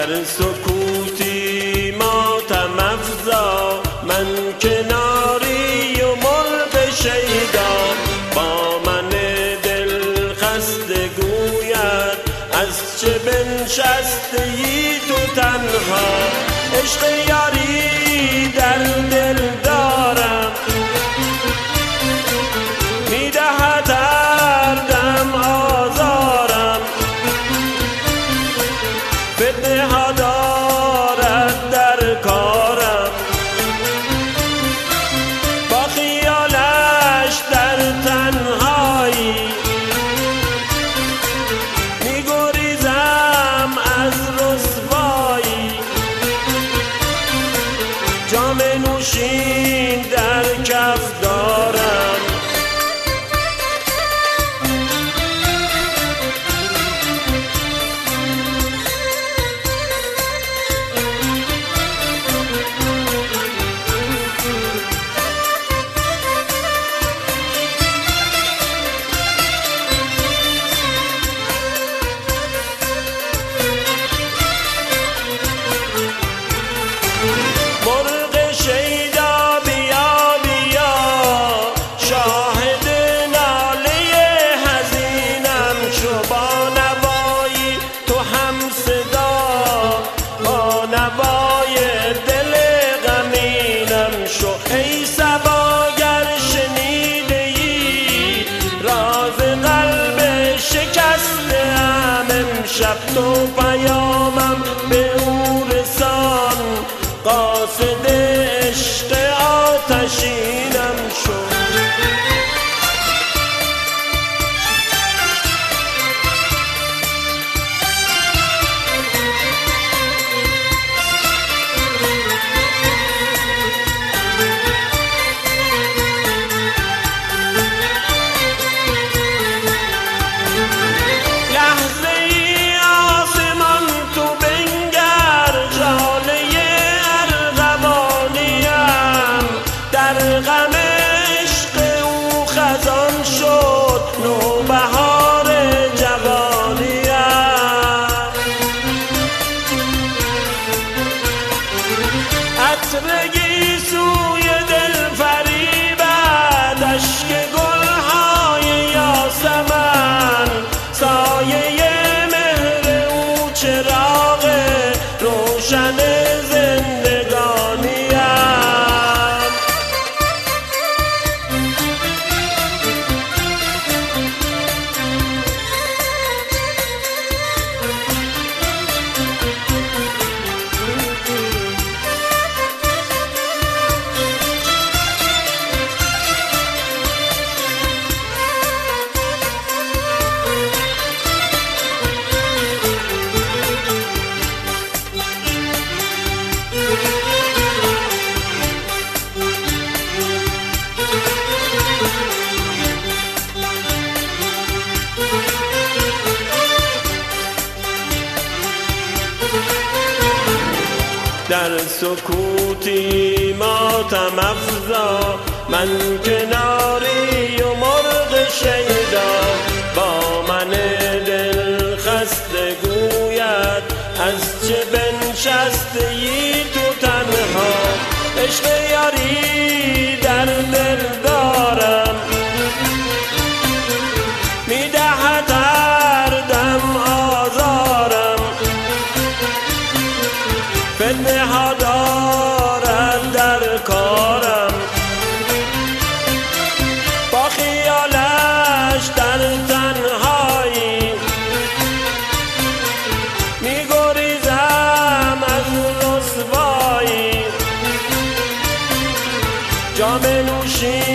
در سکوتی ماتم افزا، من کناری و مرغ شیدا، با من دل خسته گوید از چه بنشستی تو تنها. عشق یاری در دل دارم، میدهد هر دم آزارم، فتنه ها دارد در کارم، با خیالش در تنهایی میگریزم از رسوایی. جام نوشین در کف دارم، ای صبا گر شنیده‌ای راز قلب شکسته‌ام، امشب تو پیامم به او رسان، قاصد عشق آتشینم شو. غم عشق او خزان شد نوبهار جوانیم، عطر سوی دل فریبد، اشک گلهای یاسمن، سایه مهر او چراغ روشن زندگانیم. در سکوتی ماتم افزا، من کناری و مرغ شیدا، با من دل خسته گوید از چه بنشستی تو تنها. عشق یاری در دل دارم، میدهد هر دم آزارم، فتنه ها دارد در کارم، با خیالش در تنهایی میگریزم از رسوایی. جام نوشین